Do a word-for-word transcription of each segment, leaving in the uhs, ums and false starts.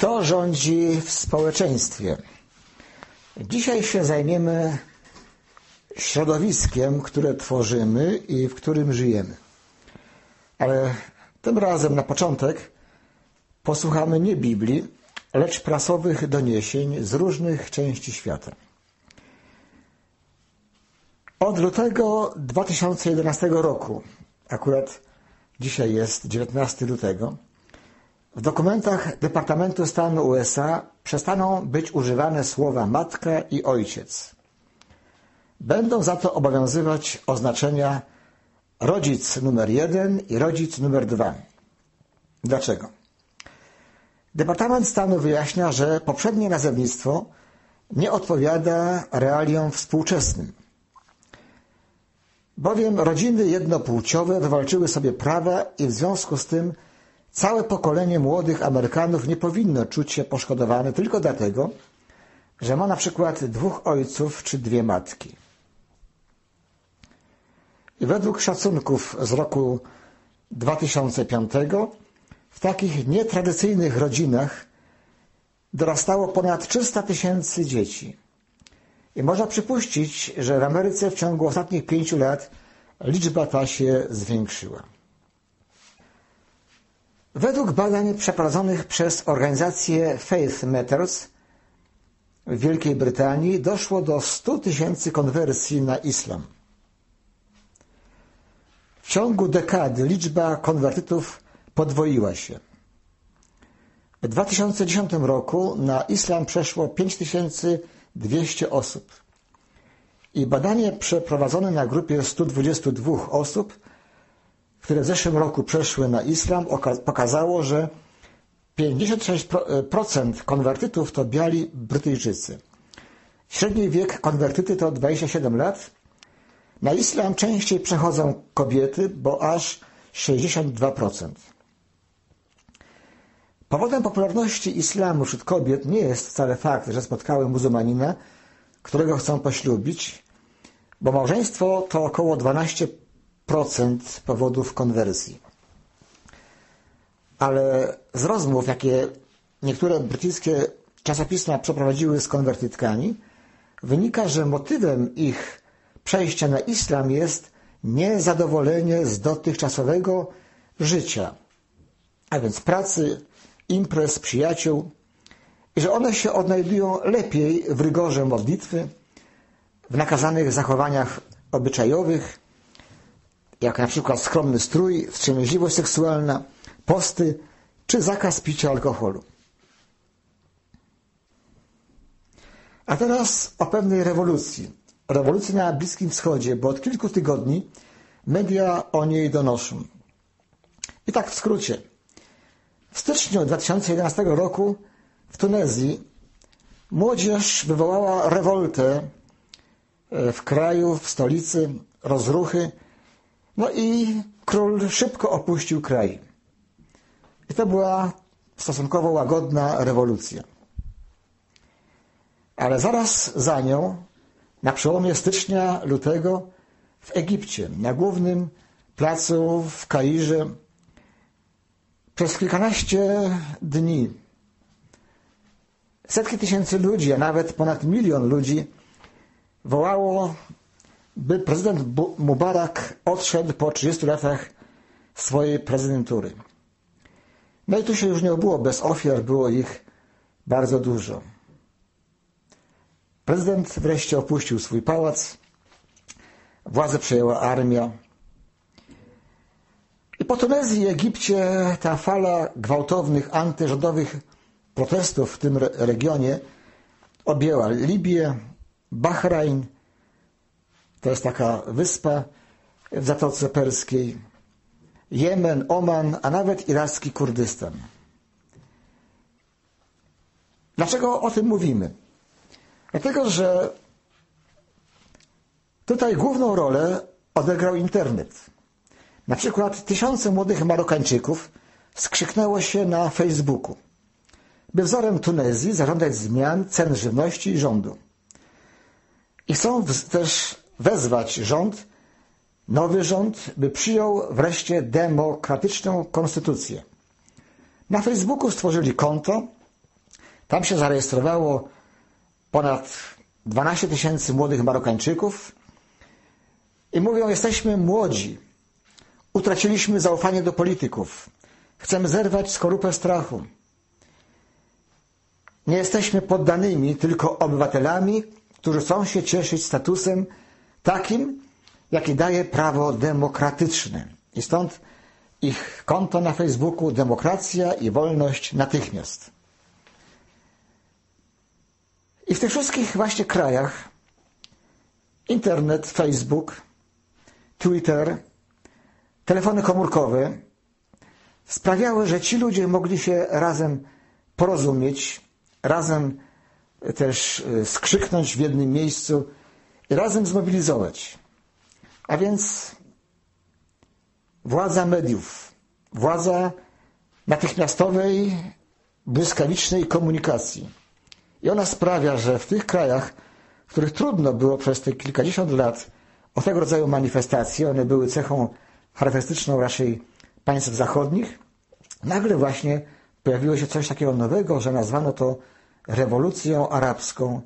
Kto rządzi w społeczeństwie? Dzisiaj się zajmiemy środowiskiem, które tworzymy i w którym żyjemy. Ale tym razem na początek posłuchamy nie Biblii, lecz prasowych doniesień z różnych części świata. Od lutego dwa tysiące jedenastego roku, akurat dzisiaj jest dziewiętnastego lutego, w dokumentach Departamentu Stanu U S A przestaną być używane słowa matka i ojciec. Będą za to obowiązywać oznaczenia rodzic numer jeden i rodzic numer dwa. Dlaczego? Departament Stanu wyjaśnia, że poprzednie nazewnictwo nie odpowiada realiom współczesnym. Bowiem rodziny jednopłciowe wywalczyły sobie prawa i w związku z tym całe pokolenie młodych Amerykanów nie powinno czuć się poszkodowane tylko dlatego, że ma na przykład dwóch ojców czy dwie matki. I według szacunków z roku dwa tysiące piątego w takich nietradycyjnych rodzinach dorastało ponad trzysta tysięcy dzieci. I można przypuścić, że w Ameryce w ciągu ostatnich pięciu lat liczba ta się zwiększyła. Według badań przeprowadzonych przez organizację Faith Matters w Wielkiej Brytanii doszło do stu tysięcy konwersji na islam. W ciągu dekady liczba konwertytów podwoiła się. W dwa tysiące dziesiątym roku na islam przeszło pięć tysięcy dwieście osób. I badanie przeprowadzone na grupie stu dwudziestu dwóch osób, które w zeszłym roku przeszły na islam, pokazało, że pięćdziesiąt sześć procent konwertytów to biali Brytyjczycy. Średni wiek konwertyty to dwadzieścia siedem lat. Na islam częściej przechodzą kobiety, bo aż sześćdziesiąt dwa procent. Powodem popularności islamu wśród kobiet nie jest wcale fakt, że spotkały muzułmanina, którego chcą poślubić, bo małżeństwo to około dwanaście procent powodów konwersji. Ale z rozmów, jakie niektóre brytyjskie czasopisma przeprowadziły z konwertytkami, wynika, że motywem ich przejścia na islam jest niezadowolenie z dotychczasowego życia, a więc pracy, imprez, przyjaciół, i że one się odnajdują lepiej w rygorze modlitwy, w nakazanych zachowaniach obyczajowych, jak na przykład skromny strój, wstrzemięźliwość seksualna, posty czy zakaz picia alkoholu. A teraz o pewnej rewolucji. Rewolucji na Bliskim Wschodzie, bo od kilku tygodni media o niej donoszą. I tak w skrócie. W styczniu dwa tysiące jedenastego roku w Tunezji młodzież wywołała rewoltę w kraju, w stolicy, rozruchy, no i król szybko opuścił kraj. I to była stosunkowo łagodna rewolucja. Ale zaraz za nią, na przełomie stycznia, lutego, w Egipcie, na głównym placu w Kairze, przez kilkanaście dni setki tysięcy ludzi, a nawet ponad milion ludzi wołało, by prezydent Mubarak odszedł po trzydziestu latach swojej prezydentury. No i tu się już nie obyło bez ofiar, było ich bardzo dużo. Prezydent wreszcie opuścił swój pałac, władzę przejęła armia. I po Tunezji i Egipcie ta fala gwałtownych, antyrządowych protestów w tym regionie objęła Libię, Bahrajn, to jest taka wyspa w Zatoce Perskiej, Jemen, Oman, a nawet iracki Kurdystan. Dlaczego o tym mówimy? Dlatego, że tutaj główną rolę odegrał internet. Na przykład tysiące młodych Marokańczyków skrzyknęło się na Facebooku, by wzorem Tunezji zażądać zmian cen żywności i rządu. I chcą też wezwać rząd, nowy rząd, by przyjął wreszcie demokratyczną konstytucję. Na Facebooku stworzyli konto Tam się zarejestrowało ponad dwanaście tysięcy młodych Marokańczyków i mówią: jesteśmy młodzi, utraciliśmy zaufanie do polityków, chcemy zerwać skorupę strachu. Nie jesteśmy poddanymi, tylko obywatelami, którzy chcą się cieszyć statusem takim, jaki daje prawo demokratyczne. I stąd ich konto na Facebooku Demokracja i Wolność Natychmiast. I w tych wszystkich właśnie krajach internet, Facebook, Twitter, telefony komórkowe sprawiały, że ci ludzie mogli się razem porozumieć, razem też skrzyknąć w jednym miejscu i razem zmobilizować. A więc władza mediów, władza natychmiastowej, błyskawicznej komunikacji. I ona sprawia, że w tych krajach, w których trudno było przez te kilkadziesiąt lat o tego rodzaju manifestacje, one były cechą charakterystyczną raczej państw zachodnich, nagle właśnie pojawiło się coś takiego nowego, że nazwano to rewolucją arabską.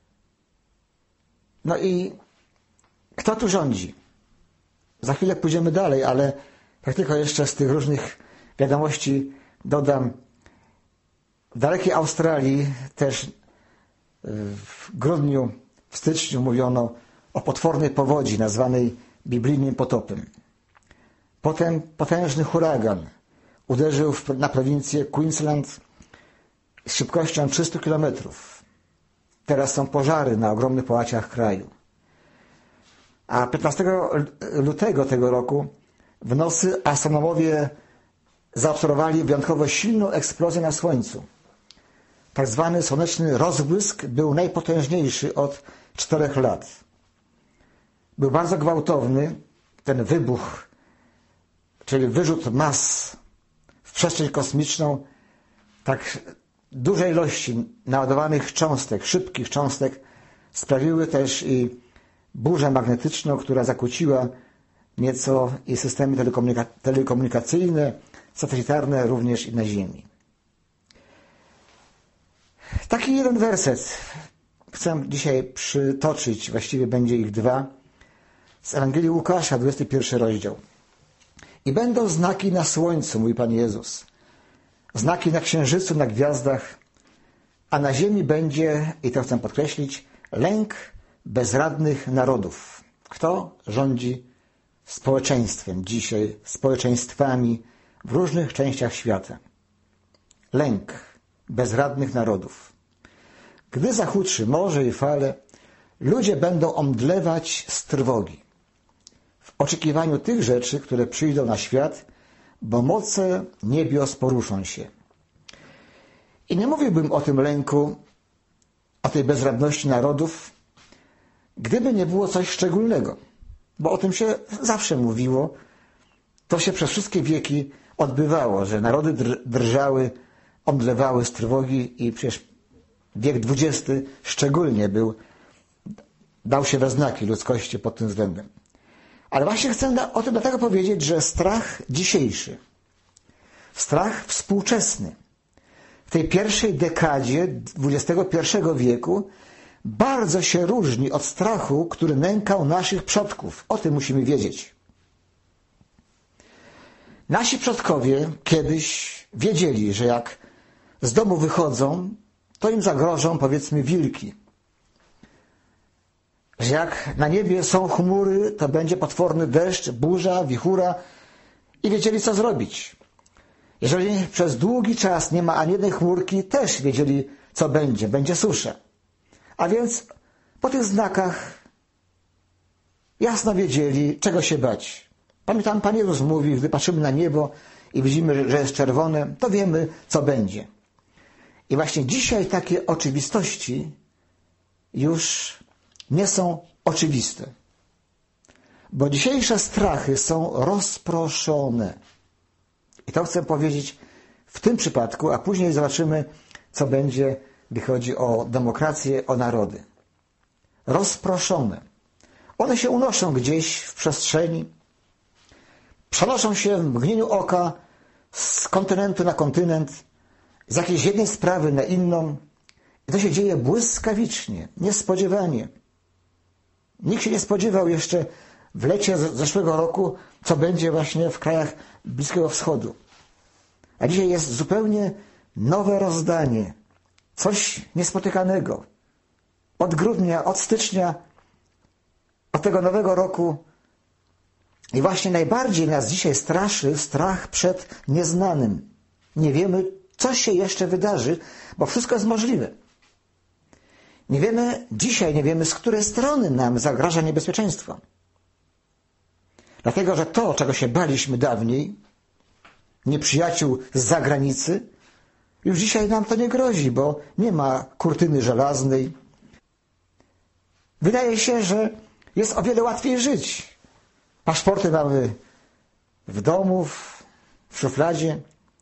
No i kto tu rządzi? Za chwilę pójdziemy dalej, ale tak tylko jeszcze z tych różnych wiadomości dodam. W dalekiej Australii też w grudniu, w styczniu mówiono o potwornej powodzi nazwanej biblijnym potopem. Potem potężny huragan uderzył na prowincję Queensland z szybkością trzysta kilometrów. Teraz są pożary na ogromnych połaciach kraju. A piętnastego lutego tego roku w nocy astronomowie zaobserwowali wyjątkowo silną eksplozję na Słońcu. Tak zwany słoneczny rozbłysk był najpotężniejszy od czterech lat. Był bardzo gwałtowny ten wybuch, czyli wyrzut mas w przestrzeń kosmiczną tak dużej ilości naładowanych cząstek, szybkich cząstek sprawiły też i burzę magnetyczną, która zakłóciła nieco i systemy telekomunika- telekomunikacyjne, satelitarne również i na Ziemi. Taki jeden werset chcę dzisiaj przytoczyć, właściwie będzie ich dwa, z Ewangelii Łukasza, dwudziesty pierwszy rozdział. I będą znaki na słońcu, mówi Pan Jezus, znaki na księżycu, na gwiazdach, a na ziemi będzie, i to chcę podkreślić, lęk bezradnych narodów. Kto rządzi społeczeństwem dzisiaj, społeczeństwami w różnych częściach świata? Lęk bezradnych narodów. Gdy zahuczy morze i fale, ludzie będą omdlewać z trwogi w oczekiwaniu tych rzeczy, które przyjdą na świat, bo moce niebios poruszą się. I nie mówiłbym o tym lęku, o tej bezradności narodów, gdyby nie było coś szczególnego, bo o tym się zawsze mówiło, to się przez wszystkie wieki odbywało, że narody drżały, omdlewały z trwogi i przecież wiek dwudziesty szczególnie był, dał się we znaki ludzkości pod tym względem. Ale właśnie chcę o tym dlatego powiedzieć, że strach dzisiejszy, strach współczesny, w tej pierwszej dekadzie dwudziestego pierwszego wieku bardzo się różni od strachu, który nękał naszych przodków. O tym musimy wiedzieć. Nasi przodkowie kiedyś wiedzieli, że jak z domu wychodzą, to im zagrożą, powiedzmy, wilki. Że jak na niebie są chmury, to będzie potworny deszcz, burza, wichura i wiedzieli, co zrobić. Jeżeli przez długi czas nie ma ani jednej chmurki, też wiedzieli, co będzie. Będzie susza. A więc po tych znakach jasno wiedzieli, czego się bać. Pamiętam, Pan Jezus mówi, gdy patrzymy na niebo i widzimy, że jest czerwone, to wiemy, co będzie. I właśnie dzisiaj takie oczywistości już nie są oczywiste. Bo dzisiejsze strachy są rozproszone. I to chcę powiedzieć w tym przypadku, a później zobaczymy, co będzie, gdy chodzi o demokrację, o narody. Rozproszone. One się unoszą gdzieś w przestrzeni, przenoszą się w mgnieniu oka z kontynentu na kontynent, z jakiejś jednej sprawy na inną, to się dzieje błyskawicznie, niespodziewanie. Nikt się nie spodziewał jeszcze w lecie zeszłego roku, co będzie właśnie w krajach Bliskiego Wschodu. A dzisiaj jest zupełnie nowe rozdanie. Coś niespotykanego. Od grudnia, od stycznia, od tego nowego roku. I właśnie najbardziej nas dzisiaj straszy strach przed nieznanym. Nie wiemy, co się jeszcze wydarzy, bo wszystko jest możliwe. Nie wiemy, dzisiaj nie wiemy, z której strony nam zagraża niebezpieczeństwo. Dlatego, że to, czego się baliśmy dawniej, nieprzyjaciół z zagranicy, już dzisiaj nam to nie grozi, bo nie ma kurtyny żelaznej. Wydaje się, że jest o wiele łatwiej żyć. Paszporty mamy w domu, w szufladzie.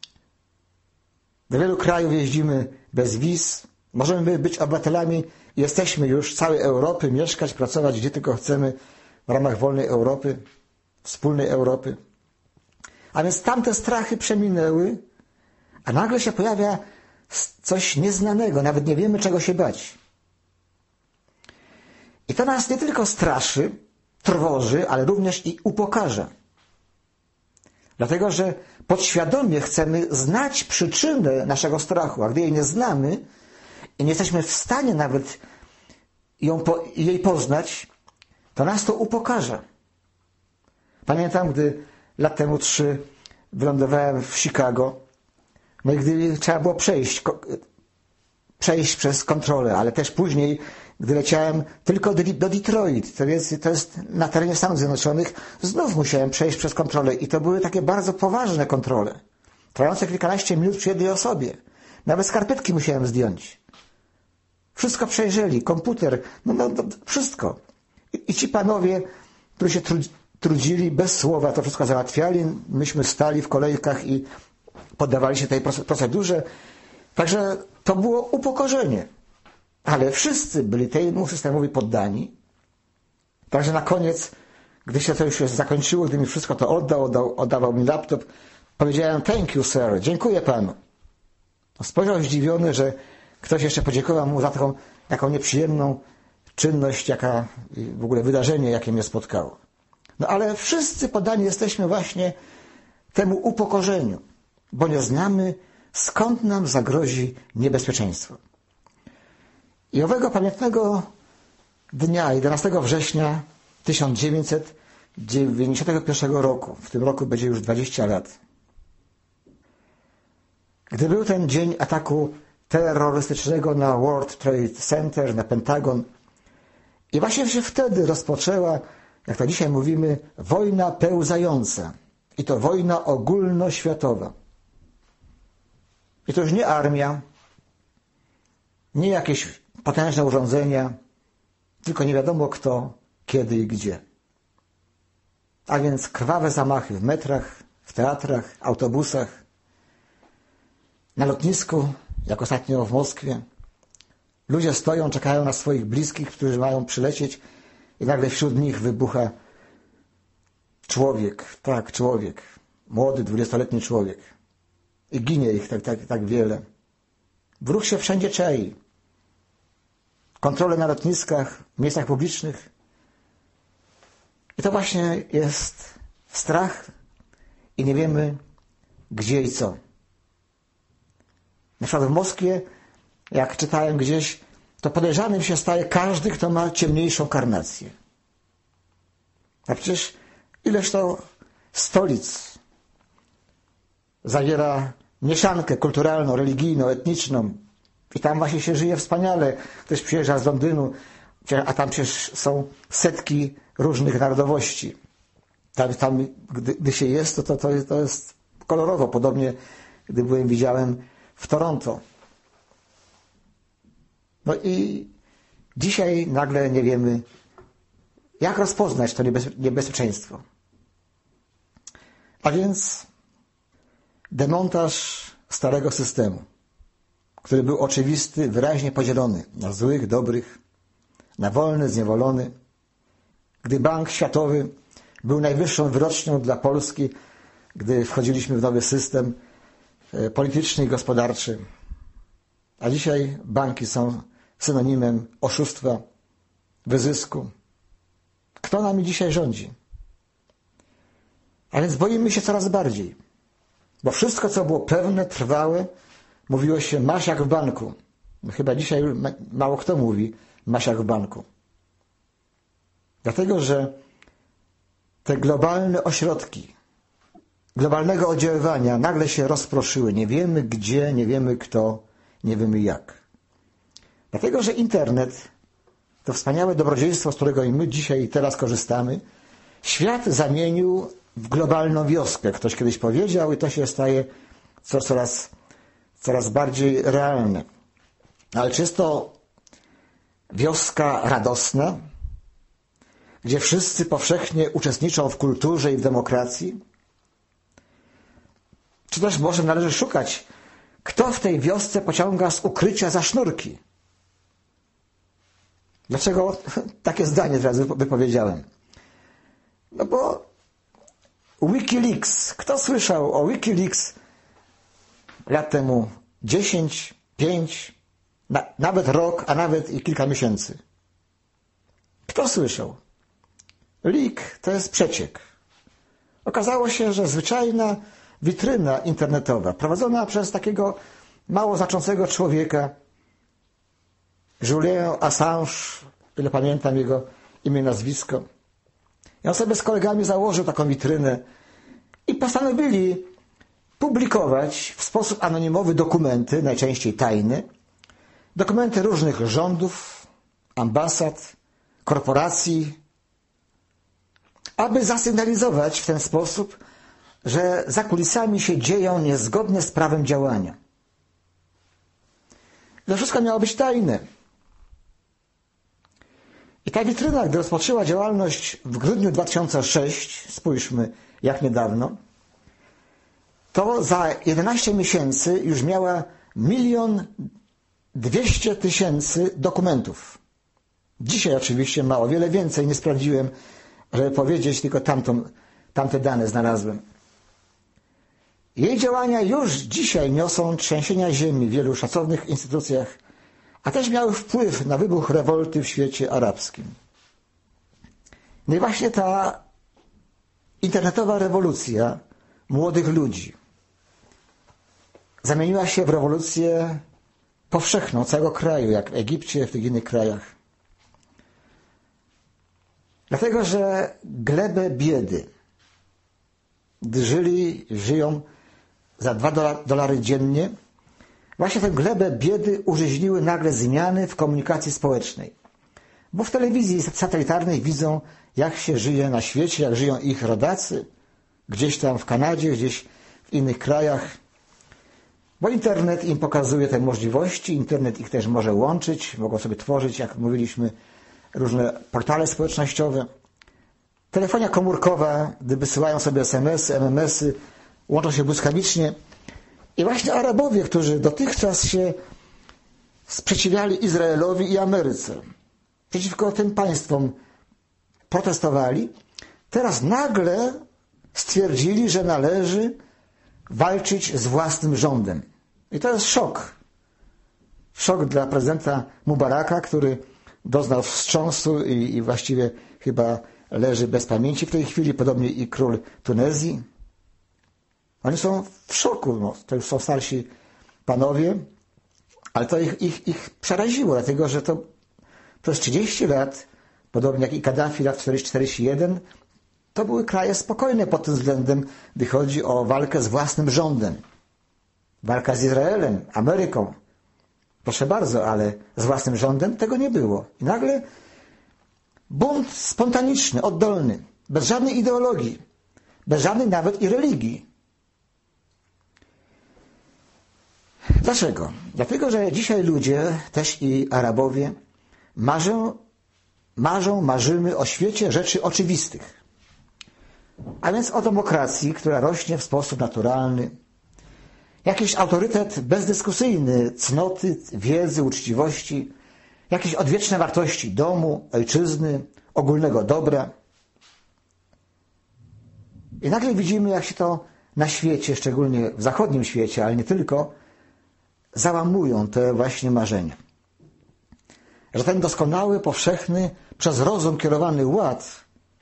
Do wielu krajów jeździmy bez wiz. Możemy być obywatelami i jesteśmy już całej Europy, mieszkać, pracować gdzie tylko chcemy w ramach wolnej Europy, wspólnej Europy. A więc tamte strachy przeminęły, a nagle się pojawia coś nieznanego, nawet nie wiemy, czego się bać. I to nas nie tylko straszy, trwoży, ale również i upokarza. Dlatego, że podświadomie chcemy znać przyczynę naszego strachu, a gdy jej nie znamy i nie jesteśmy w stanie nawet ją po, jej poznać, to nas to upokarza. Pamiętam, gdy lat temu trzy wylądowałem w Chicago, no i gdy trzeba było przejść, przejść przez kontrolę, ale też później, gdy leciałem tylko do, do Detroit, to jest, to jest na terenie Stanów Zjednoczonych, znów musiałem przejść przez kontrolę i to były takie bardzo poważne kontrole, trwające kilkanaście minut przy jednej osobie. Nawet skarpetki musiałem zdjąć. Wszystko przejrzeli, komputer, no, no, no wszystko. I, I ci panowie, którzy się trud, trudzili, bez słowa to wszystko załatwiali, myśmy stali w kolejkach i poddawali się tej procedurze. Także to było upokorzenie. Ale wszyscy byli temu systemowi poddani. Także na koniec, gdy się to już zakończyło, gdy mi wszystko to oddał, oddał oddawał mi laptop, powiedziałem thank you, sir, dziękuję panu. Spojrzał zdziwiony, że ktoś jeszcze podziękował mu za taką, taką nieprzyjemną czynność, jaka, w ogóle wydarzenie, jakie mnie spotkało. No ale wszyscy poddani jesteśmy właśnie temu upokorzeniu, bo nie znamy, skąd nam zagrozi niebezpieczeństwo. I owego pamiętnego dnia, jedenastego września tysiąc dziewięćset dziewięćdziesiątego pierwszego roku, w tym roku będzie już dwadzieścia lat, gdy był ten dzień ataku terrorystycznego na World Trade Center, na Pentagon, i właśnie się wtedy rozpoczęła, jak to dzisiaj mówimy, wojna pełzająca. I to wojna ogólnoświatowa. I to już nie armia, nie jakieś potężne urządzenia, tylko nie wiadomo kto, kiedy i gdzie. A więc krwawe zamachy w metrach, w teatrach, autobusach, na lotnisku, jak ostatnio w Moskwie. Ludzie stoją, czekają na swoich bliskich, którzy mają przylecieć i nagle wśród nich wybucha człowiek, tak, człowiek, młody, dwudziestoletni człowiek. I ginie ich tak, tak, tak wiele. Wróg się wszędzie czai. Kontrole na lotniskach, w miejscach publicznych. I to właśnie jest strach i nie wiemy gdzie i co. Na przykład w Moskwie, jak czytałem gdzieś, to podejrzanym się staje każdy, kto ma ciemniejszą karnację. A przecież ileż to stolic zawiera mieszankę kulturalną, religijną, etniczną. I tam właśnie się żyje wspaniale. Ktoś przyjeżdża z Londynu, a tam przecież są setki różnych narodowości. Tam, tam gdy, gdy się jest, to, to, to, jest, to jest kolorowo. Podobnie, gdy byłem, widziałem w Toronto. No i dzisiaj nagle nie wiemy, jak rozpoznać to niebezpieczeństwo. A więc demontaż starego systemu, który był oczywisty, wyraźnie podzielony na złych, dobrych, na wolny, zniewolony. Gdy Bank Światowy był najwyższą wyrocznią dla Polski, gdy wchodziliśmy w nowy system polityczny i gospodarczy. A dzisiaj banki są synonimem oszustwa, wyzysku. Kto nami dzisiaj rządzi? A więc boimy się coraz bardziej. Bo wszystko, co było pewne, trwałe, mówiło się masz jak w banku. No chyba dzisiaj mało kto mówi masz jak w banku. Dlatego, że te globalne ośrodki globalnego oddziaływania nagle się rozproszyły. Nie wiemy gdzie, nie wiemy kto, nie wiemy jak. Dlatego, że internet, to wspaniałe dobrodziejstwo, z którego i my dzisiaj i teraz korzystamy, świat zamienił w globalną wioskę. Ktoś kiedyś powiedział i to się staje coraz, coraz bardziej realne. Ale czy jest to wioska radosna, gdzie wszyscy powszechnie uczestniczą w kulturze i w demokracji? Czy też może należy szukać, kto w tej wiosce pociąga z ukrycia za sznurki? Dlaczego takie zdanie teraz wypowiedziałem? No bo Wikileaks, kto słyszał o Wikileaks lat temu dziesięć, pięć, na, nawet rok, a nawet i kilka miesięcy? Kto słyszał? Leak to jest przeciek. Okazało się, że zwyczajna witryna internetowa prowadzona przez takiego mało znaczącego człowieka, Julian Assange, ile pamiętam jego imię i nazwisko. I on sobie z kolegami założył taką witrynę i postanowili publikować w sposób anonimowy dokumenty, najczęściej tajne, dokumenty różnych rządów, ambasad, korporacji, aby zasygnalizować w ten sposób, że za kulisami się dzieją niezgodne z prawem działania. To wszystko miało być tajne. I ta witryna, gdy rozpoczęła działalność w grudniu dwa tysiące szóstego, spójrzmy jak niedawno, to za jedenaście miesięcy już miała milion dwieście tysięcy dokumentów. Dzisiaj oczywiście ma o wiele więcej, nie sprawdziłem, żeby powiedzieć, tylko tamtą, tamte dane znalazłem. Jej działania już dzisiaj niosą trzęsienia ziemi w wielu szacownych instytucjach, a też miały wpływ na wybuch rewolty w świecie arabskim. No i właśnie ta internetowa rewolucja młodych ludzi zamieniła się w rewolucję powszechną całego kraju, jak w Egipcie, w tych innych krajach. Dlatego, że glebę biedy, gdy żyli, żyją za dwa dolary dziennie, właśnie tę glebę biedy użyźniły nagle zmiany w komunikacji społecznej. Bo w telewizji satelitarnej widzą, jak się żyje na świecie, jak żyją ich rodacy, gdzieś tam w Kanadzie, gdzieś w innych krajach. Bo internet im pokazuje te możliwości, internet ich też może łączyć, mogą sobie tworzyć, jak mówiliśmy, różne portale społecznościowe. Telefonia komórkowa, gdy wysyłają sobie es em esy, em em esy, łączą się błyskawicznie. I właśnie Arabowie, którzy dotychczas się sprzeciwiali Izraelowi i Ameryce, przeciwko tym państwom protestowali, teraz nagle stwierdzili, że należy walczyć z własnym rządem. I to jest szok. Szok dla prezydenta Mubaraka, który doznał wstrząsu i, i właściwie chyba leży bez pamięci w tej chwili, podobnie i król Tunezji. Oni są w szoku, no, to już są starsi panowie, ale to ich, ich, ich przeraziło, dlatego że to przez trzydzieści lat, podobnie jak i Kaddafi lat czterdzieści czterdzieści jeden, to były kraje spokojne pod tym względem, gdy chodzi o walkę z własnym rządem. Walka z Izraelem, Ameryką. Proszę bardzo, ale z własnym rządem tego nie było. I nagle bunt spontaniczny, oddolny, bez żadnej ideologii, bez żadnej nawet i religii. Dlaczego? Dlatego, że dzisiaj ludzie, też i Arabowie, marzą, marzą, marzymy o świecie rzeczy oczywistych. A więc o demokracji, która rośnie w sposób naturalny. Jakiś autorytet bezdyskusyjny, cnoty, wiedzy, uczciwości, jakieś odwieczne wartości domu, ojczyzny, ogólnego dobra. I nagle widzimy, jak się to na świecie, szczególnie w zachodnim świecie, ale nie tylko, załamują te właśnie marzenia. Że ten doskonały, powszechny, przez rozum kierowany ład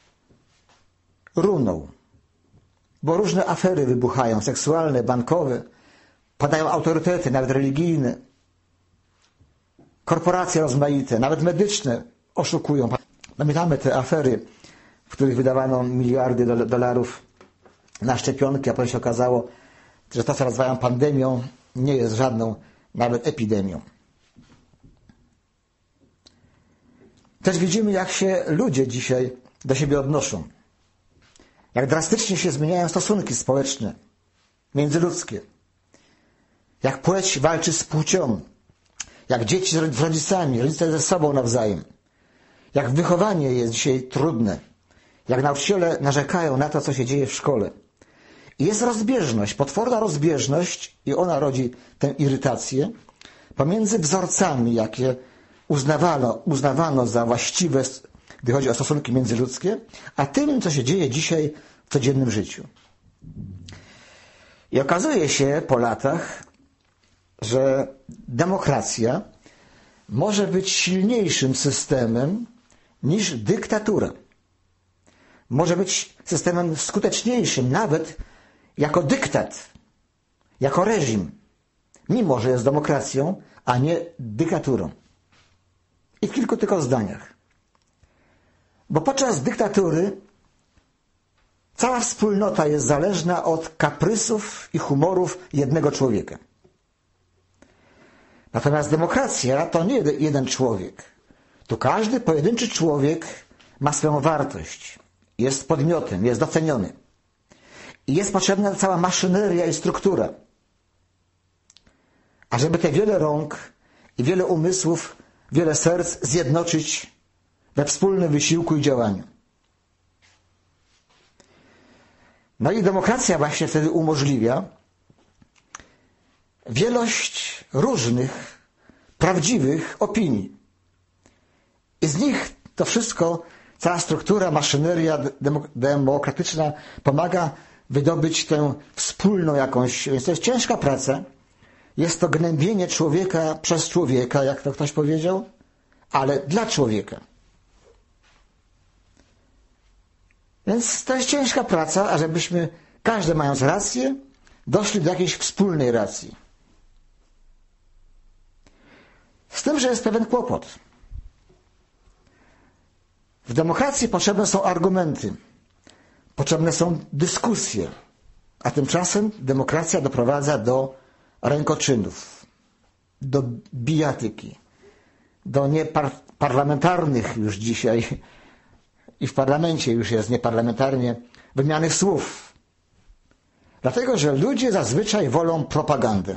runął. Bo różne afery wybuchają, seksualne, bankowe, padają autorytety, nawet religijne, korporacje rozmaite, nawet medyczne oszukują. Pamiętamy te afery, w których wydawano miliardy dolarów na szczepionki, a potem się okazało, że to, co nazywają pandemią, nie jest żadną nawet epidemią. Też widzimy, jak się ludzie dzisiaj do siebie odnoszą. Jak drastycznie się zmieniają stosunki społeczne, międzyludzkie. Jak płeć walczy z płcią. Jak dzieci z rodzicami, rodzice ze sobą nawzajem. Jak wychowanie jest dzisiaj trudne. Jak nauczyciele narzekają na to, co się dzieje w szkole. I jest rozbieżność, potworna rozbieżność, i ona rodzi tę irytację, pomiędzy wzorcami, jakie uznawano, uznawano za właściwe, gdy chodzi o stosunki międzyludzkie, a tym, co się dzieje dzisiaj w codziennym życiu. I okazuje się po latach, że demokracja może być silniejszym systemem niż dyktatura. Może być systemem skuteczniejszym nawet jako dyktat, jako reżim, mimo że jest demokracją, a nie dyktaturą. I w kilku tylko zdaniach. Bo podczas dyktatury cała wspólnota jest zależna od kaprysów i humorów jednego człowieka. Natomiast demokracja to nie jeden człowiek. Tu każdy pojedynczy człowiek ma swoją wartość. Jest podmiotem, jest doceniony. I jest potrzebna cała maszyneria i struktura. A żeby te wiele rąk i wiele umysłów, wiele serc zjednoczyć we wspólnym wysiłku i działaniu. No i demokracja właśnie wtedy umożliwia wielość różnych, prawdziwych opinii. I z nich to wszystko, cała struktura, maszyneria demokratyczna pomaga wydobyć tę wspólną jakąś, więc to jest ciężka praca. Jest to gnębienie człowieka przez człowieka, jak to ktoś powiedział, ale dla człowieka. Więc to jest ciężka praca, ażebyśmy, każdy mając rację, doszli do jakiejś wspólnej racji. Z tym, że jest pewien kłopot. W demokracji potrzebne są argumenty, potrzebne są dyskusje, a tymczasem demokracja doprowadza do rękoczynów, do bijatyki, do nieparlamentarnych już dzisiaj, i w parlamencie już jest nieparlamentarnie, wymiany słów. Dlatego, że ludzie zazwyczaj wolą propagandę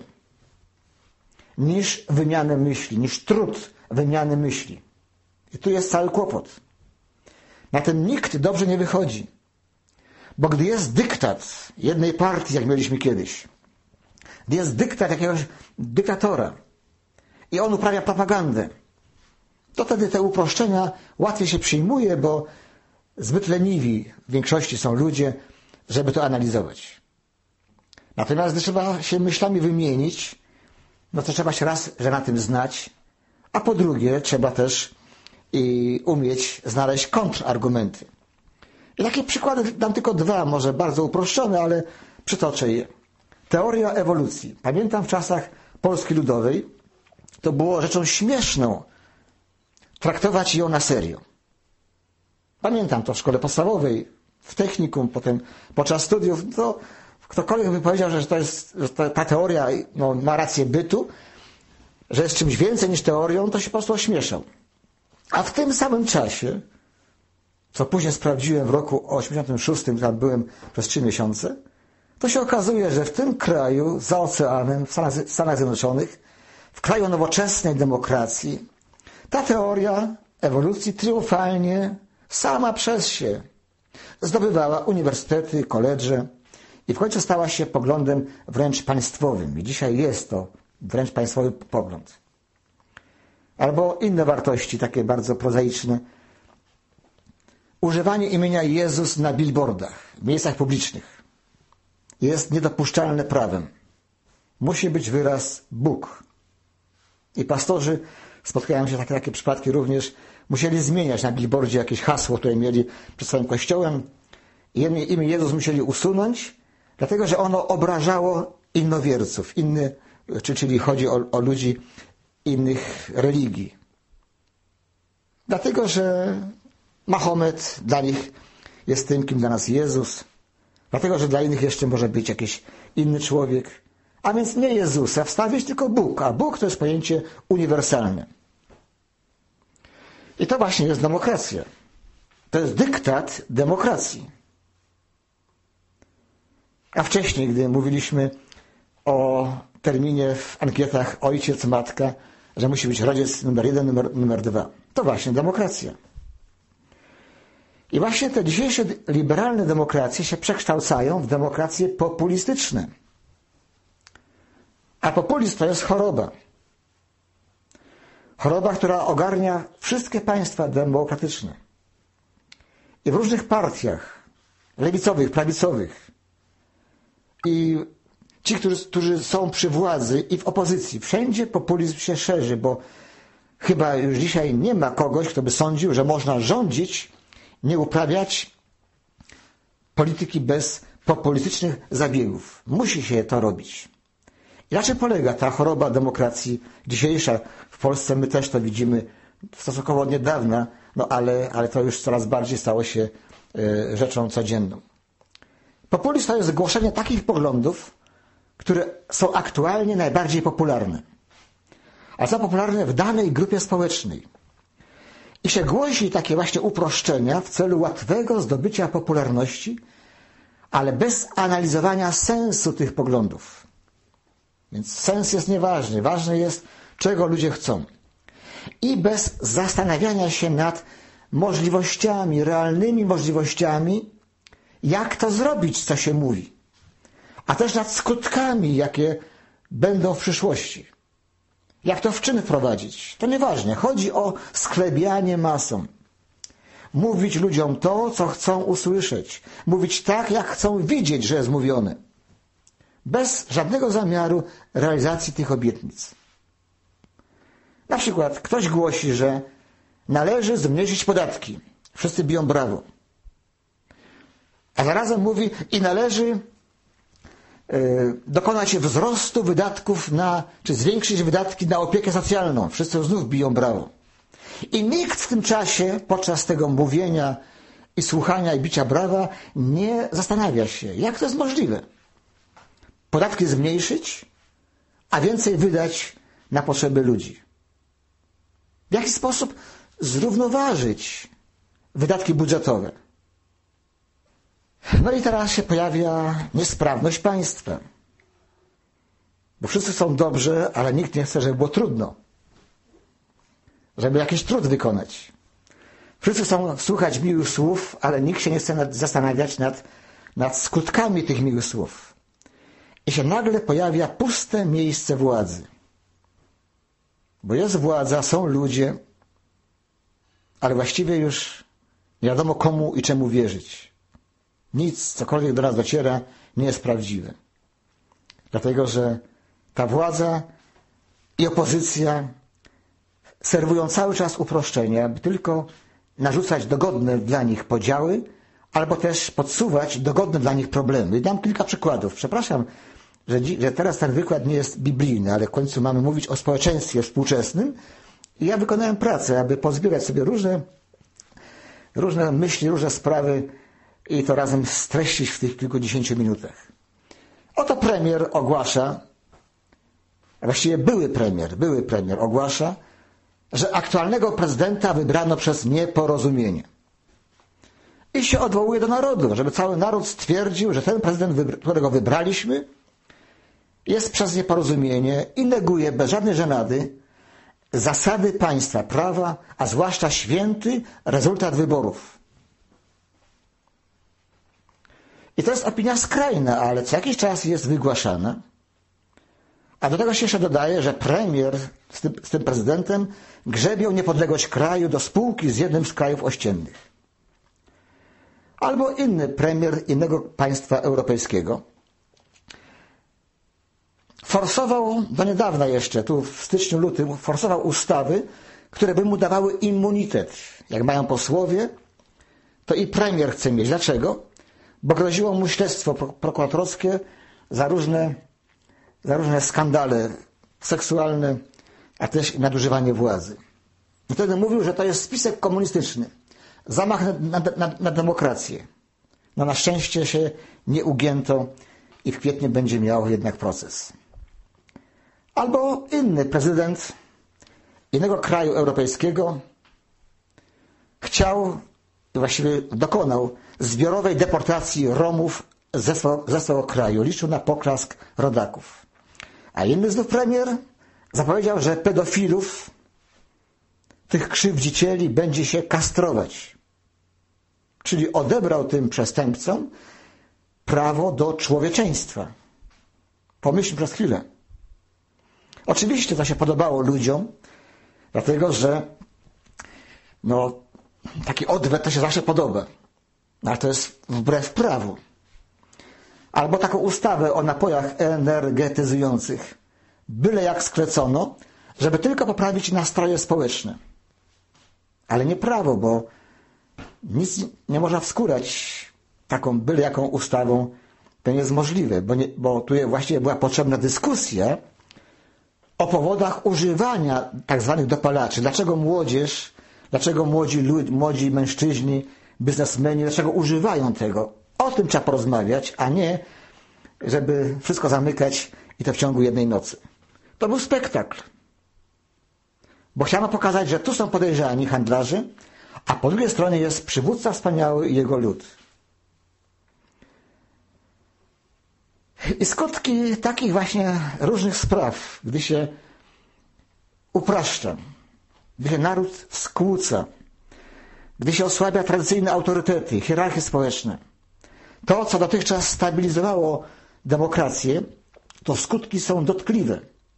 niż wymianę myśli, niż trud wymiany myśli. I tu jest cały kłopot. Na tym nikt dobrze nie wychodzi. Bo gdy jest dyktat jednej partii, jak mieliśmy kiedyś, gdy jest dyktat jakiegoś dyktatora i on uprawia propagandę, to wtedy te uproszczenia łatwiej się przyjmuje, bo zbyt leniwi w większości są ludzie, żeby to analizować. Natomiast gdy trzeba się myślami wymienić, no to trzeba się raz, że na tym znać, a po drugie trzeba też i umieć znaleźć kontrargumenty. I takie przykłady dam tylko dwa, może bardzo uproszczone, ale przytoczę je. Teoria ewolucji. Pamiętam w czasach Polski Ludowej, to było rzeczą śmieszną traktować ją na serio. Pamiętam to w szkole podstawowej, w technikum, potem podczas studiów. To ktokolwiek by powiedział, że to jest, że ta, ta teoria no, ma rację bytu, że jest czymś więcej niż teorią, to się po prostu ośmieszał. A w tym samym czasie, co później sprawdziłem w roku osiemdziesiątym szóstym, tam byłem przez trzy miesiące, to się okazuje, że w tym kraju, za oceanem, w Stanach, Stanach Zjednoczonych, w kraju nowoczesnej demokracji, ta teoria ewolucji triumfalnie, sama przez się, zdobywała uniwersytety, koledże i w końcu stała się poglądem wręcz państwowym. I dzisiaj jest to wręcz państwowy pogląd. Albo inne wartości, takie bardzo prozaiczne. Używanie imienia Jezus na billboardach, w miejscach publicznych jest niedopuszczalne prawem. musi być wyraz Bóg. I pastorzy, spotkają się takie, takie przypadki również, musieli zmieniać na billboardzie jakieś hasło, które mieli przed swoim kościołem. I imię Jezus musieli usunąć, dlatego że ono obrażało innowierców, inny, czyli chodzi o, o ludzi innych religii. Dlatego, że Mahomet dla nich jest tym, kim dla nas Jezus. Dlatego, że dla innych jeszcze może być jakiś inny człowiek. A więc nie Jezusa wstawić, tylko Bóg. A Bóg to jest pojęcie uniwersalne. I to właśnie jest demokracja. To jest dyktat demokracji. A wcześniej, gdy mówiliśmy o terminie w ankietach ojciec, matka, że musi być rodzic numer jeden, numer, numer dwa. To właśnie demokracja. I właśnie te dzisiejsze liberalne demokracje się przekształcają w demokracje populistyczne. A populizm to jest choroba. Choroba, która ogarnia wszystkie państwa demokratyczne. I w różnych partiach, lewicowych, prawicowych, i ci, którzy, którzy są przy władzy i w opozycji, wszędzie populizm się szerzy, bo chyba już dzisiaj nie ma kogoś, kto by sądził, że można rządzić, nie uprawiać polityki bez populistycznych zabiegów. Musi się to robić. I na czym polega ta choroba demokracji dzisiejsza? W Polsce my też to widzimy stosunkowo od niedawna, no ale, ale to już coraz bardziej stało się y, rzeczą codzienną. Populizm to jest głoszenie takich poglądów, które są aktualnie najbardziej popularne. A są popularne w danej grupie społecznej. I się głosi takie właśnie uproszczenia w celu łatwego zdobycia popularności, ale bez analizowania sensu tych poglądów. Więc sens jest nieważny. Ważne jest, czego ludzie chcą. I bez zastanawiania się nad możliwościami, realnymi możliwościami, jak to zrobić, co się mówi. A też nad skutkami, jakie będą w przyszłości. Jak to w czyn wprowadzić? To nieważne. Chodzi o sklebianie masom. Mówić ludziom to, co chcą usłyszeć. Mówić tak, jak chcą widzieć, że jest mówione. Bez żadnego zamiaru realizacji tych obietnic. Na przykład ktoś głosi, że należy zmniejszyć podatki. Wszyscy biją brawo. A zarazem mówi i należy yy, dokonać wzrostu wydatków na, czy zwiększyć wydatki na opiekę socjalną. Wszyscy znów biją brawo. I nikt w tym czasie, podczas tego mówienia i słuchania i bicia brawa, nie zastanawia się, jak to jest możliwe. Podatki zmniejszyć, a więcej wydać na potrzeby ludzi. W jaki sposób zrównoważyć wydatki budżetowe? No i teraz się pojawia niesprawność państwa. Bo wszyscy są dobrze, ale nikt nie chce, żeby było trudno. Żeby jakiś trud wykonać. Wszyscy chcą słuchać miłych słów, ale nikt się nie chce zastanawiać nad, nad skutkami tych miłych słów. I się nagle pojawia puste miejsce władzy. Bo jest władza, są ludzie, ale właściwie już nie wiadomo komu i czemu wierzyć. Nic, cokolwiek do nas dociera, nie jest prawdziwe. Dlatego, że ta władza i opozycja serwują cały czas uproszczenia, by tylko narzucać dogodne dla nich podziały, albo też podsuwać dogodne dla nich problemy. I dam kilka przykładów. Przepraszam, że, że teraz ten wykład nie jest biblijny, ale w końcu mamy mówić o społeczeństwie współczesnym. I ja wykonałem pracę, aby pozbierać sobie różne, różne myśli, różne sprawy i to razem streścić w tych kilkudziesięciu minutach. Oto premier ogłasza, a właściwie były premier, były premier ogłasza, że aktualnego prezydenta wybrano przez nieporozumienie. I się odwołuje do narodu, żeby cały naród stwierdził, że ten prezydent, którego wybraliśmy, jest przez nieporozumienie i neguje bez żadnej żenady zasady państwa prawa, a zwłaszcza święty rezultat wyborów. I to jest opinia skrajna, ale co jakiś czas jest wygłaszana. A do tego się jeszcze dodaje, że premier z tym, z tym prezydentem grzebią niepodległość kraju do spółki z jednym z krajów ościennych. Albo inny premier innego państwa europejskiego forsował do niedawna jeszcze, tu w styczniu, lutym, forsował ustawy, które by mu dawały immunitet. Jak mają posłowie, to i premier chce mieć. Dlaczego? Bo groziło mu śledztwo prokuratorskie za różne, za różne skandale seksualne, a też nadużywanie władzy. I wtedy mówił, że to jest spisek komunistyczny. Zamach na, na, na, na demokrację. No na szczęście się nie ugięto i w kwietniu będzie miał jednak proces. Albo inny prezydent innego kraju europejskiego chciał, właściwie dokonał zbiorowej deportacji Romów ze swojego, ze swojego kraju. Liczył na poklask rodaków. A inny znów premier zapowiedział, że pedofilów, tych krzywdzicieli będzie się kastrować. Czyli odebrał tym przestępcom prawo do człowieczeństwa. Pomyślmy przez chwilę. Oczywiście to się podobało ludziom, dlatego że no, taki odwet to się zawsze podoba. Ale to jest wbrew prawu. Albo taką ustawę o napojach energetyzujących byle jak sklecono, żeby tylko poprawić nastroje społeczne. Ale nie prawo, bo nic nie można wskórać taką byle jaką ustawą. To nie jest możliwe, bo, nie, bo tu właściwie była potrzebna dyskusja o powodach używania tak zwanych dopalaczy. Dlaczego młodzież, dlaczego młodzi ludzie, młodzi mężczyźni, biznesmeni, dlaczego używają tego? O tym trzeba porozmawiać, a nie, żeby wszystko zamykać i to w ciągu jednej nocy. To był spektakl. Bo chciano pokazać, że tu są podejrzani handlarze, a po drugiej stronie jest przywódca wspaniały i jego lud. I skutki takich właśnie różnych spraw, gdy się upraszcza, gdy się naród skłóca, gdy się osłabia tradycyjne autorytety, hierarchie społeczne, to, co dotychczas stabilizowało demokrację, to skutki są dotkliwe.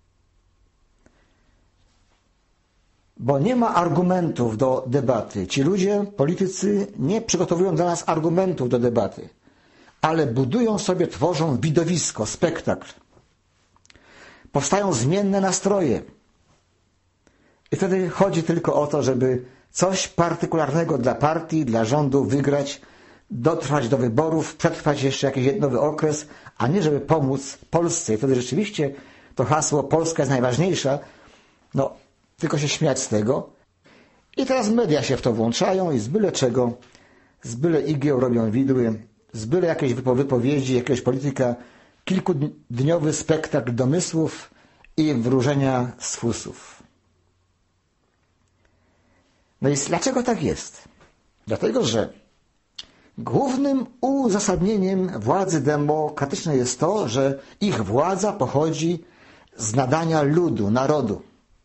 Bo nie ma argumentów do debaty. Ci ludzie, politycy, nie przygotowują dla nas argumentów do debaty, ale budują sobie, tworzą widowisko, spektakl. Powstają zmienne nastroje. I wtedy chodzi tylko o to, żeby coś partykularnego dla partii, dla rządu wygrać, dotrwać do wyborów, przetrwać jeszcze jakiś nowy okres, a nie żeby pomóc Polsce. I wtedy rzeczywiście to hasło Polska jest najważniejsza, no tylko się śmiać z tego. I teraz media się w to włączają i z byle czego, z byle igieł robią widły, z byle jakiejś wypowiedzi, jakiegoś polityka, kilkudniowy spektakl domysłów i wróżenia z fusów. No i dlaczego tak jest? Dlatego, że głównym uzasadnieniem władzy demokratycznej jest to, że ich władza pochodzi z nadania ludu, narodu.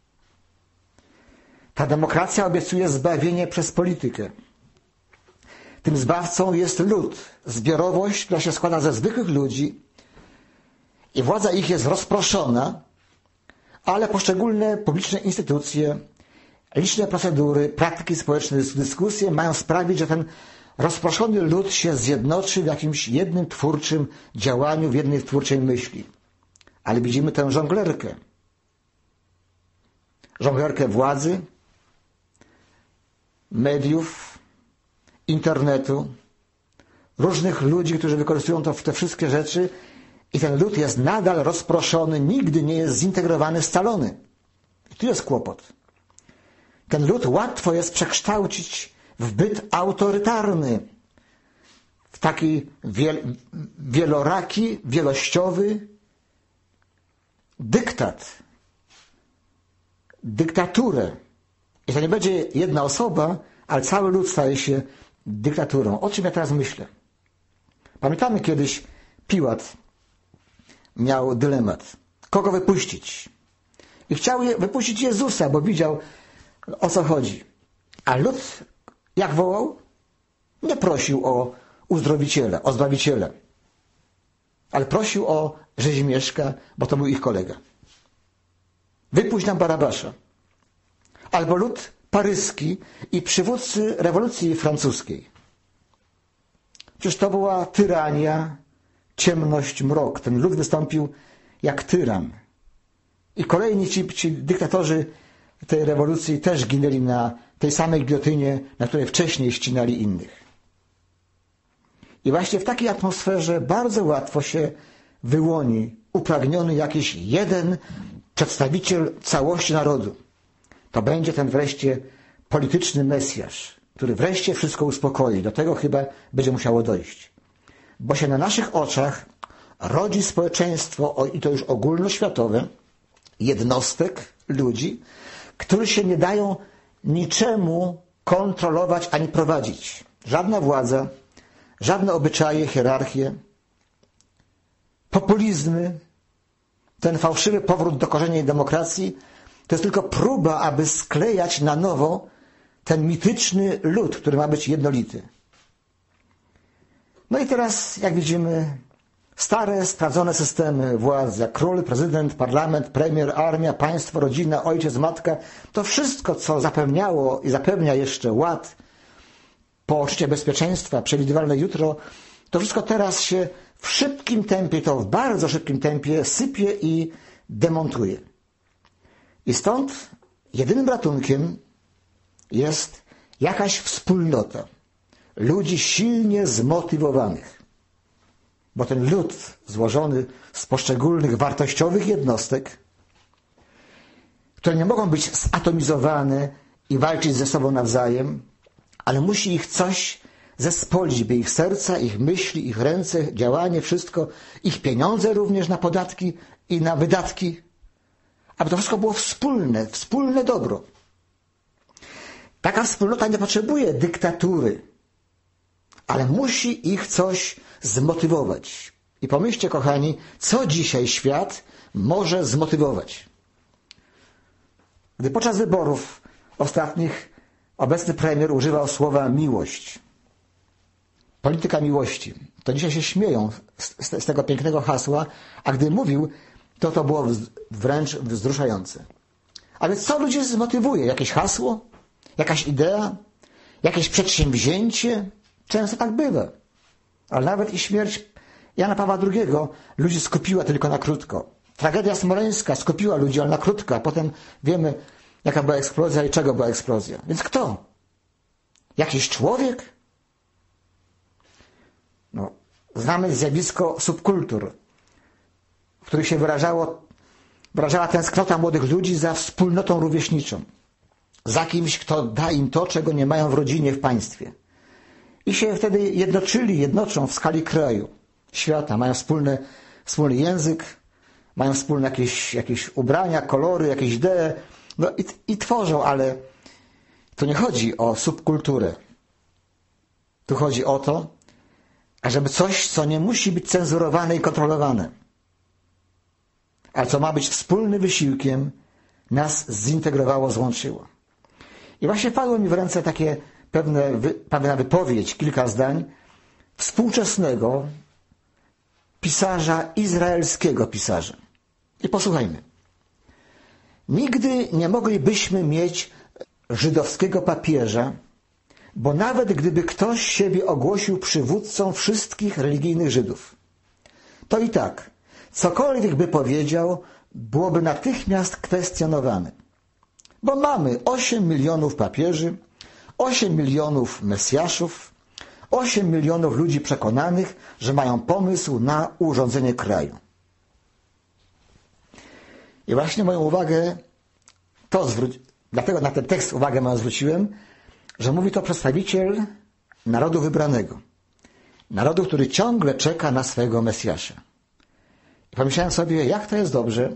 Ta demokracja obiecuje zbawienie przez politykę. Tym zbawcą jest lud, zbiorowość, która się składa ze zwykłych ludzi i władza ich jest rozproszona, ale poszczególne publiczne instytucje, liczne procedury, praktyki społeczne, dyskusje mają sprawić, że ten rozproszony lud się zjednoczy w jakimś jednym twórczym działaniu, w jednej twórczej myśli. Ale widzimy tę żonglerkę. Żonglerkę władzy, mediów, internetu, różnych ludzi, którzy wykorzystują to w te wszystkie rzeczy i ten lud jest nadal rozproszony, nigdy nie jest zintegrowany, scalony. I tu jest kłopot. Ten lud łatwo jest przekształcić w byt autorytarny, w taki wiel, wieloraki, wielościowy dyktat, dyktaturę. I to nie będzie jedna osoba, ale cały lud staje się dyktaturą. O czym ja teraz myślę? Pamiętamy kiedyś Piłat miał dylemat. Kogo wypuścić? I chciał wypuścić Jezusa, bo widział, o co chodzi. A lud, jak wołał? Nie prosił o uzdrowiciela, o zbawiciela. Ale prosił o rzezimieszka, bo to był ich kolega. Wypuść nam Barabasza. Albo lud paryski i przywódcy rewolucji francuskiej. Przecież to była tyrania, ciemność, mrok. Ten lud wystąpił jak tyran. I kolejni ci, ci dyktatorzy tej rewolucji też ginęli na tej samej gilotynie, na której wcześniej ścinali innych. I właśnie w takiej atmosferze bardzo łatwo się wyłoni upragniony jakiś jeden przedstawiciel całości narodu. To będzie ten wreszcie polityczny Mesjasz, który wreszcie wszystko uspokoi. Do tego chyba będzie musiało dojść. Bo się na naszych oczach rodzi społeczeństwo, i to już ogólnoświatowe, jednostek, ludzi, którzy się nie dają niczemu kontrolować ani prowadzić. Żadna władza, żadne obyczaje, hierarchie, populizmy, ten fałszywy powrót do korzeni demokracji, to jest tylko próba, aby sklejać na nowo ten mityczny lud, który ma być jednolity. No i teraz, jak widzimy, stare, sprawdzone systemy władz, jak król, prezydent, parlament, premier, armia, państwo, rodzina, ojciec, matka, to wszystko, co zapewniało i zapewnia jeszcze ład, poczucie bezpieczeństwa, przewidywalne jutro, to wszystko teraz się w szybkim tempie, to w bardzo szybkim tempie sypie i demontuje. I stąd jedynym ratunkiem jest jakaś wspólnota ludzi silnie zmotywowanych. Bo ten lud złożony z poszczególnych wartościowych jednostek, które nie mogą być zatomizowane i walczyć ze sobą nawzajem, ale musi ich coś zespolić, by ich serca, ich myśli, ich ręce, działanie, wszystko, ich pieniądze również na podatki i na wydatki, aby to wszystko było wspólne, wspólne dobro. Taka wspólnota nie potrzebuje dyktatury, ale musi ich coś zmotywować. I pomyślcie, kochani, co dzisiaj świat może zmotywować. Gdy podczas wyborów ostatnich obecny premier używał słowa miłość, polityka miłości, to dzisiaj się śmieją z, z tego pięknego hasła, a gdy mówił, to to było wręcz wzruszające. A więc co ludzi zmotywuje? Jakieś hasło? Jakaś idea? Jakieś przedsięwzięcie? Często tak bywa. Ale nawet i śmierć Jana Pawła drugiego ludzi skupiła tylko na krótko. Tragedia smoleńska skupiła ludzi, ale na krótko, a potem wiemy, jaka była eksplozja i czego była eksplozja. Więc kto? Jakiś człowiek? No, znamy zjawisko subkultur, w których się wyrażało, wyrażała tęsknota młodych ludzi za wspólnotą rówieśniczą. Za kimś, kto da im to, czego nie mają w rodzinie, w państwie. I się wtedy jednoczyli, jednoczą w skali kraju, świata. Mają wspólny, wspólny język, mają wspólne jakieś, jakieś ubrania, kolory, jakieś idee. No i, i tworzą, ale tu nie chodzi o subkulturę. Tu chodzi o to, ażeby coś, co nie musi być cenzurowane i kontrolowane, ale co ma być wspólnym wysiłkiem, nas zintegrowało, złączyło. I właśnie padło mi w ręce takie pewne, pewna wypowiedź, kilka zdań współczesnego pisarza, izraelskiego pisarza. I posłuchajmy. Nigdy nie moglibyśmy mieć żydowskiego papieża, bo nawet gdyby ktoś siebie ogłosił przywódcą wszystkich religijnych Żydów, to i tak, cokolwiek by powiedział, byłoby natychmiast kwestionowane. Bo mamy osiem milionów papieży, osiem milionów mesjaszów, osiem milionów ludzi przekonanych, że mają pomysł na urządzenie kraju. I właśnie moją uwagę, to zwró- dlatego na ten tekst uwagę moją zwróciłem, że mówi to przedstawiciel narodu wybranego. Narodu, który ciągle czeka na swojego Mesjasza. I pomyślałem sobie, jak to jest dobrze,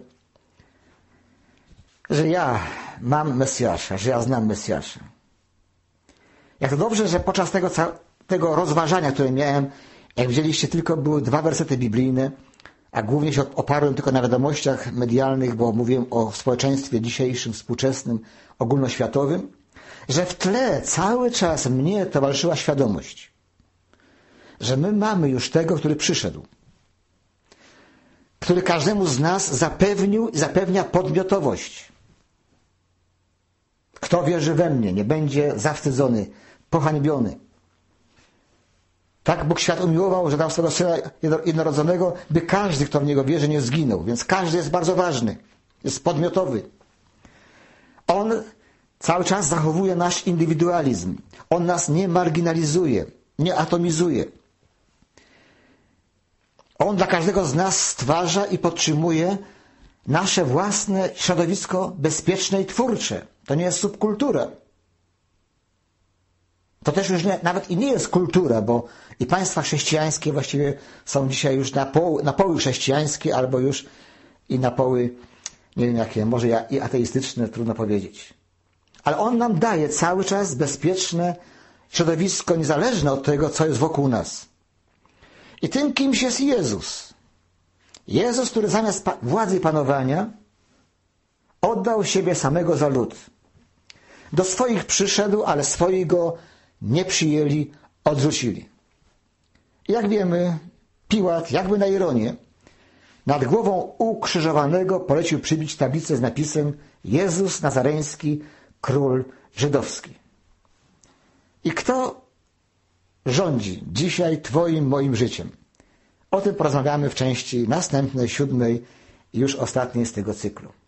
że ja mam Mesjasza, że ja znam Mesjasza. Jak to dobrze, że podczas tego, tego rozważania, które miałem, jak widzieliście, tylko były dwa wersety biblijne, a głównie się oparłem tylko na wiadomościach medialnych, bo mówiłem o społeczeństwie dzisiejszym, współczesnym, ogólnoświatowym, że w tle cały czas mnie towarzyszyła świadomość, że my mamy już tego, który przyszedł, który każdemu z nas zapewnił i zapewnia podmiotowość. Kto wierzy we mnie, nie będzie zawstydzony, pohańbiony. Tak Bóg świat umiłował, że dał swego Syna jednorodzonego, by każdy, kto w Niego wierzy, nie zginął. Więc każdy jest bardzo ważny. Jest podmiotowy. On cały czas zachowuje nasz indywidualizm. On nas nie marginalizuje, nie atomizuje. On dla każdego z nas stwarza i podtrzymuje nasze własne środowisko bezpieczne i twórcze. To nie jest subkultura. To też już nie, nawet i nie jest kultura, bo i państwa chrześcijańskie właściwie są dzisiaj już na poły, na poły chrześcijańskie, albo już i na poły, nie wiem jakie, może i ateistyczne, trudno powiedzieć. Ale on nam daje cały czas bezpieczne środowisko, niezależne od tego, co jest wokół nas. I tym kimś jest Jezus. Jezus, który zamiast władzy i panowania oddał siebie samego za lud. Do swoich przyszedł, ale swoi go nie przyjęli, odrzucili. I jak wiemy, Piłat, jakby na ironię, nad głową ukrzyżowanego polecił przybić tablicę z napisem Jezus Nazareński, król żydowski. I kto rządzi dzisiaj twoim, moim życiem? O tym porozmawiamy w części następnej, siódmej i już ostatniej z tego cyklu.